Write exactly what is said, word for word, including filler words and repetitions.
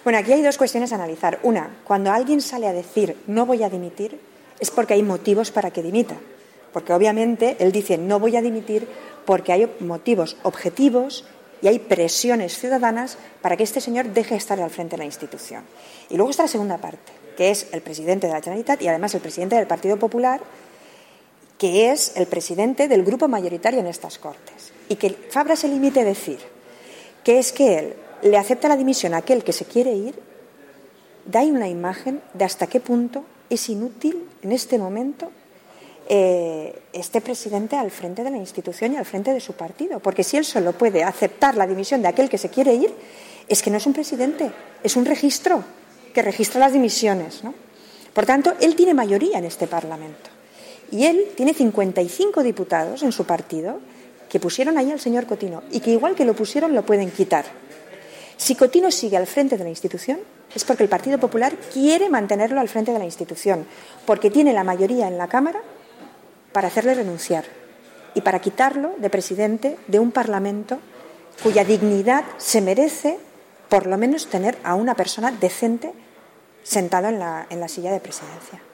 Bueno, aquí hay dos cuestiones a analizar. Una, cuando alguien sale a decir no voy a dimitir, es porque hay motivos para que dimita. Porque obviamente él dice no voy a dimitir porque hay motivos objetivos y hay presiones ciudadanas para que este señor deje de estar al frente de la institución. Y luego está la segunda parte, que es el presidente de la Generalitat y además el presidente del Partido Popular, que es el presidente del grupo mayoritario en estas Cortes. Y que Fabra se limite a decir que es que él le acepta la dimisión a aquel que se quiere ir, da una imagen de hasta qué punto es inútil en este momento eh, este presidente al frente de la institución y al frente de su partido. Porque si él solo puede aceptar la dimisión de aquel que se quiere ir, es que no es un presidente, es un registro que registra las dimisiones, ¿no? Por tanto, él tiene mayoría en este Parlamento. Y él tiene cincuenta y cinco diputados en su partido que pusieron ahí al señor Cotino y que igual que lo pusieron lo pueden quitar. Si Cotino sigue al frente de la institución es porque el Partido Popular quiere mantenerlo al frente de la institución, porque tiene la mayoría en la Cámara para hacerle renunciar y para quitarlo de presidente de un Parlamento cuya dignidad se merece por lo menos tener a una persona decente sentado en la, en la silla de presidencia.